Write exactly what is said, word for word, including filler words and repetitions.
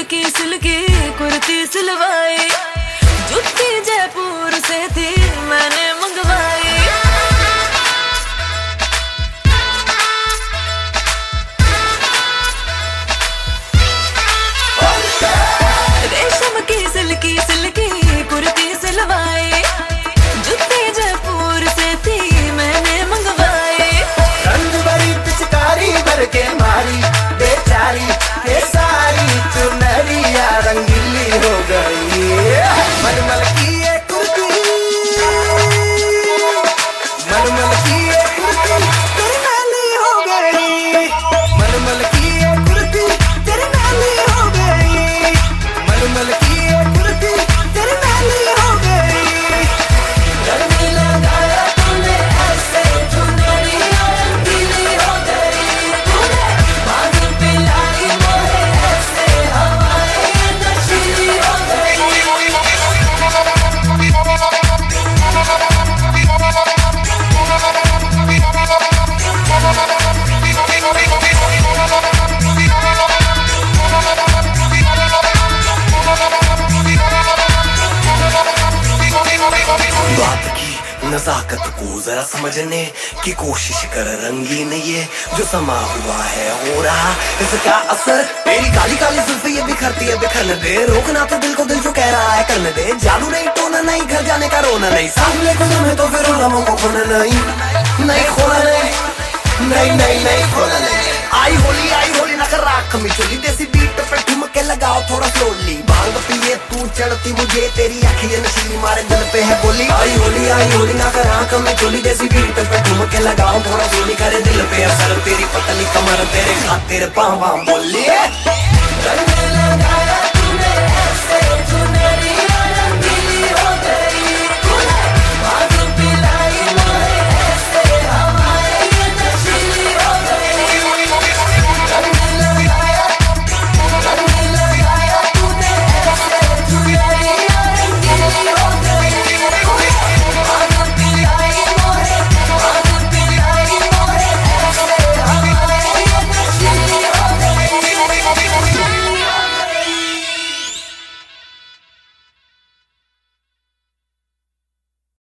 Silky silky kurti सिलवाई, जुत्ती जयपुर से थी मैंने मंगवाई। रेशम की सिल्की सिल्की कुर्ती सिलवाई, जुत्ती जयपुर से थी मैंने मंगवाई। रंग भरी पिचकारी भर के मारी बेचारी के सारी चुनरिया रंगीली हो गई। मलमल की ये कुर्ती, मलमल की ये कुर्ती तेरी नाली हो गई। मलमल की ये कुर्ती तेरी नाली हो गई। मलमल की ये कुर्ती तेरी नाली हो गई। रंग लगाया तूने ऐसे चुनरिया रंगीली हो गई। तूने पानी पिलाई मोहे ऐसे हवाएं नशीली हो गई। बात की नजाकत को जरा समझने की कोशिश कर रंगीन, ये जो समा हुआ है हो रहा इसका असर। तेरी काली काली जुल्फी ये बिखरती है बिखरने दे, रोकना तो दिल को दिल जो कह रहा है करने दे। जादू नहीं टोना नहीं घर जाने का रोना नहीं, सामने को तुम्हें तो फिर लम्हों को खोना नहीं, नहीं खोना नहीं, नहीं नहीं नहीं खोना नहीं। आई होली आई होली ना कर राख में चोली, देसी बीट पे ठुमक के लगाओ थोड़ा स्लोली। भांग पिए तू चढ़ती मुझे तेरी आँखें नशीली मारे दिल पे है गोली। आई होली आई होली ना कर आँख में चोली, देसी बीट पे ठुमक के लगाओ थोड़ा स्लोली। करे दिल पे असर तेरी पतली कमर तेरे खातिर पाँव बोली।